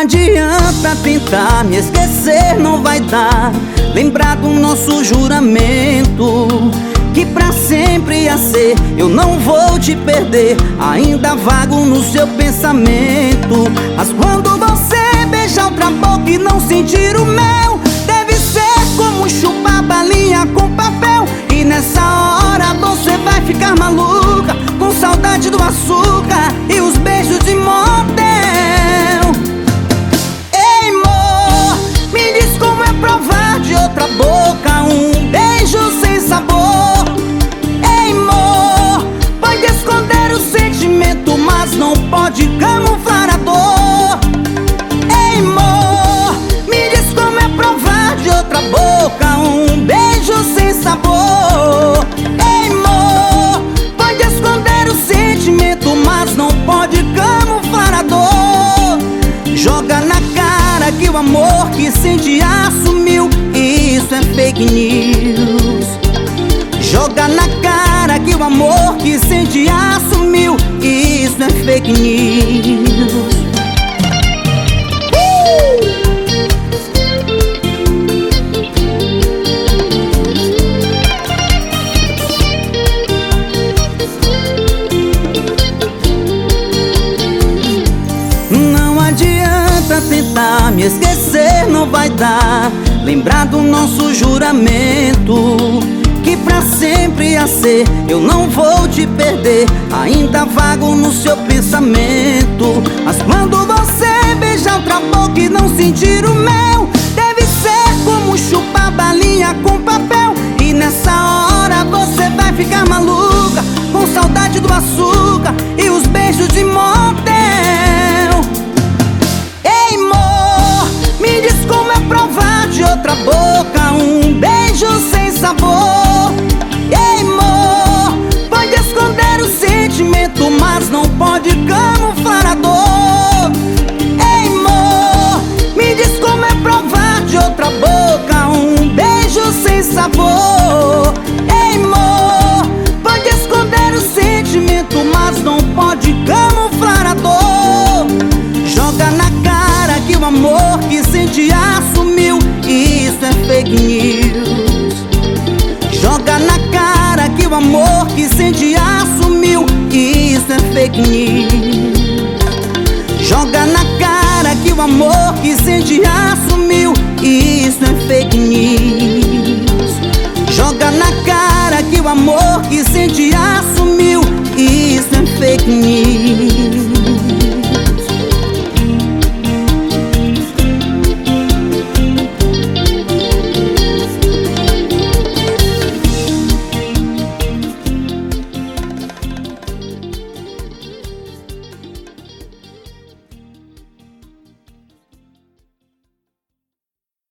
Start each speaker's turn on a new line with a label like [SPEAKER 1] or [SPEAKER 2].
[SPEAKER 1] adianta tentar me esquecer, não vai dar. Lembrar do nosso juramento, que pra sempre ia ser. Eu não vou te perder, ainda vago no seu pensamento. Mas quando você beijar outra boca e não sentir o mel, deve ser como chupar balinha com papel. E nessa hora você vai ficar maluca, com saudade do açúcar e os beijos de motel. Ei, amor, me diz como é provar de outra boca um beijo sem sabor. Ei, amor, pode esconder o sentimento, mas não pode camuflar a dor. Ei, amor, me diz como é provar de outra boca um beijo sem sabor. Ei, amor, pode esconder o sentimento, mas não pode camuflar a dor. Joga na cara que o amor que sente assumiu, isso é fake news. Joga na cara que o amor que sente assumiu, isso é fake news. Não adianta tentar me esquecer, não vai dar. Lembrar do nosso juramento, que pra sempre ia ser. Eu não vou te perder, ainda vago no seu pensamento. Mas quando você beijar outra boca e não sentir o mel, deve ser como chupar balinha com papel. E nessa hora você vai ficar maluca, com saudade do açúcar e os beijos de motel. Ei, amor, me diz como é provar de outra boca um beijo sem sabor. Ei, amor, pode esconder o sentimento, mas não pode camuflar a dor. Ei, amor, me diz como é provar de outra boca um beijo sem sabor. Ei, amor, pode esconder o sentimento, mas não pode camuflar a dor. Joga na cara que o amor que sente assumiu, isso é fake news. Joga na cara que o amor que sente assumiu, isso é fake news. Joga na cara que o amor que sente assumiu, isso é fake news. Joga na cara que o amor que sente assumiu, isso é fake news.